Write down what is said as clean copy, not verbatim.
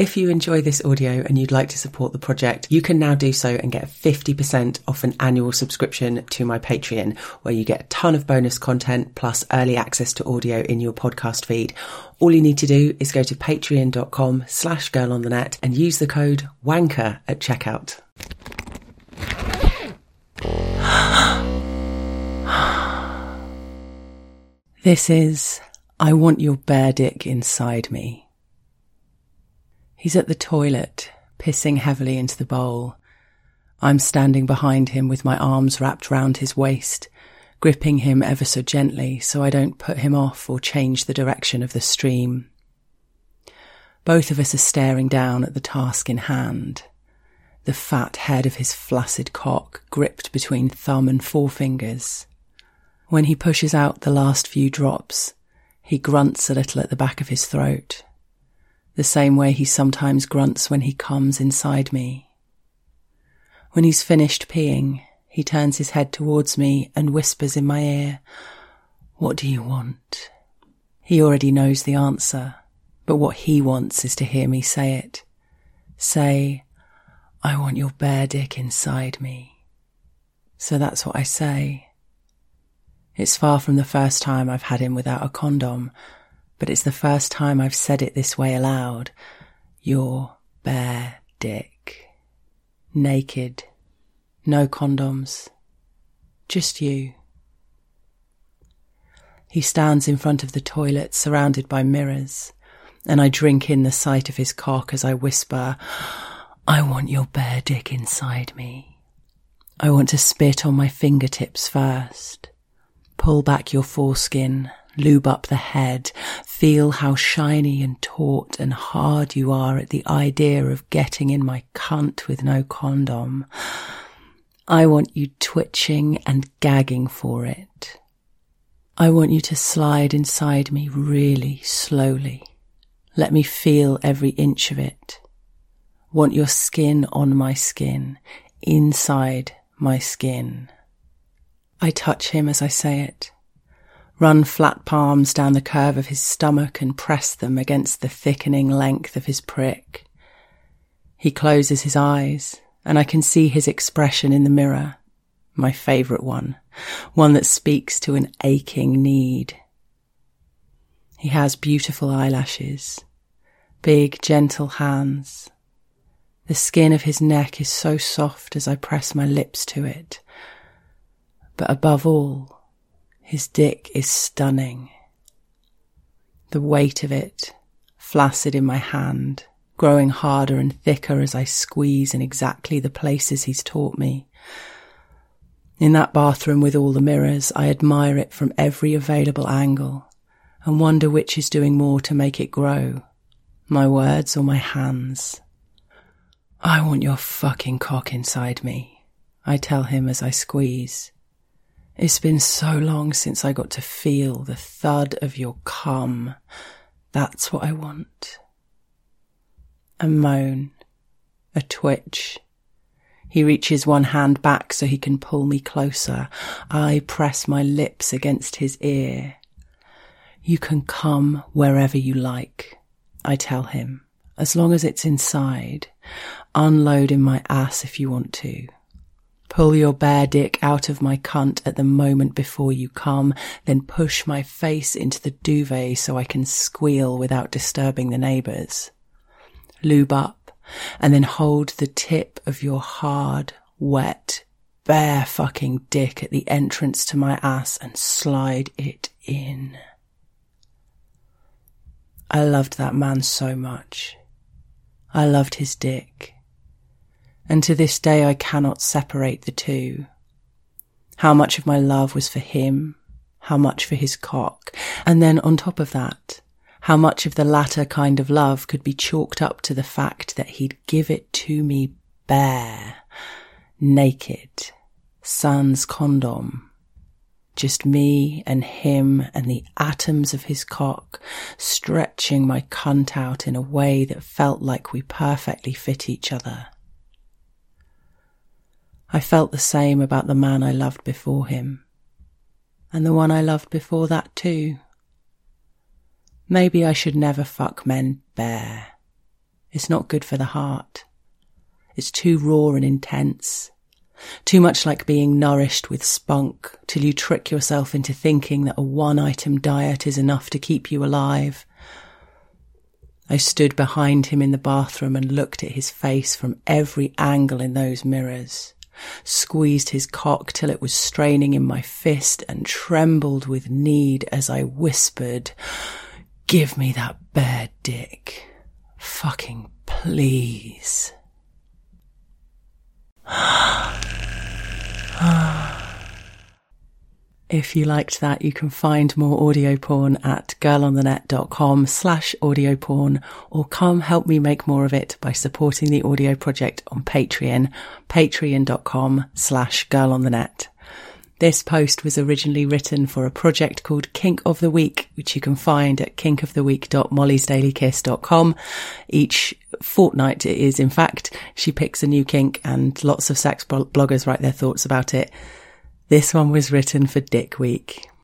If you enjoy this audio and you'd like to support the project, you can now do so and get 50% off an annual subscription to my Patreon, where you get a ton of bonus content plus early access to audio in your podcast feed. All you need to do is go to patreon.com/girlonthenet and use the code WANKER at checkout. This is I Want Your Bare Dick Inside Me. He's at the toilet, pissing heavily into the bowl. I'm standing behind him with my arms wrapped round his waist, gripping him ever so gently so I don't put him off or change the direction of the stream. Both of us are staring down at the task in hand, the fat head of his flaccid cock gripped between thumb and forefingers. When he pushes out the last few drops, he grunts a little at the back of his throat, the same way he sometimes grunts when he comes inside me. When he's finished peeing, he turns his head towards me and whispers in my ear, "What do you want?" He already knows the answer, but what he wants is to hear me say it. Say, "I want your bare dick inside me." So that's what I say. It's far from the first time I've had him without a condom, but it's the first time I've said it this way aloud. Your bare dick. Naked. No condoms. Just you. He stands in front of the toilet, surrounded by mirrors, and I drink in the sight of his cock as I whisper, "I want your bare dick inside me. I want to spit on my fingertips first. Pull back your foreskin, lube up the head, feel how shiny and taut and hard you are at the idea of getting in my cunt with no condom. I want you twitching and gagging for it. I want you to slide inside me really slowly. Let me feel every inch of it. Want your skin on my skin, inside my skin." I touch him as I say it, run flat palms down the curve of his stomach and press them against the thickening length of his prick. He closes his eyes, and I can see his expression in the mirror, my favourite one that speaks to an aching need. He has beautiful eyelashes, big, gentle hands. The skin of his neck is so soft as I press my lips to it. But above all, his dick is stunning. The weight of it, flaccid in my hand, growing harder and thicker as I squeeze in exactly the places he's taught me. In that bathroom with all the mirrors, I admire it from every available angle and wonder which is doing more to make it grow, my words or my hands. "I want your fucking cock inside me," I tell him as I squeeze. "It's been so long since I got to feel the thud of your cum. That's what I want." A moan. A twitch. He reaches one hand back so he can pull me closer. I press my lips against his ear. "You can come wherever you like," I tell him, "as long as it's inside. Unload in my ass if you want to. Pull your bare dick out of my cunt at the moment before you come, then push my face into the duvet so I can squeal without disturbing the neighbours. Lube up, and then hold the tip of your hard, wet, bare fucking dick at the entrance to my ass and slide it in." I loved that man so much. I loved his dick. And to this day I cannot separate the two. How much of my love was for him, how much for his cock, and then on top of that, how much of the latter kind of love could be chalked up to the fact that he'd give it to me bare, naked, sans condom. Just me and him and the atoms of his cock stretching my cunt out in a way that felt like we perfectly fit each other. I felt the same about the man I loved before him, and the one I loved before that too. Maybe I should never fuck men bare. It's not good for the heart. It's too raw and intense. Too much like being nourished with spunk till you trick yourself into thinking that a one-item diet is enough to keep you alive. I stood behind him in the bathroom and looked at his face from every angle in those mirrors, squeezed his cock till it was straining in my fist and trembled with need as I whispered, "Give me that bare dick. Fucking please." If you liked that, you can find more audio porn at girlonthenet.com/audio porn, or come help me make more of it by supporting the audio project on Patreon, patreon.com/girlonthenet. This post was originally written for a project called Kink of the Week, which you can find at kinkoftheweek.mollysdailykiss.com. Each fortnight it is, in fact, she picks a new kink and lots of sex bloggers write their thoughts about it. This one was written for Dick Week.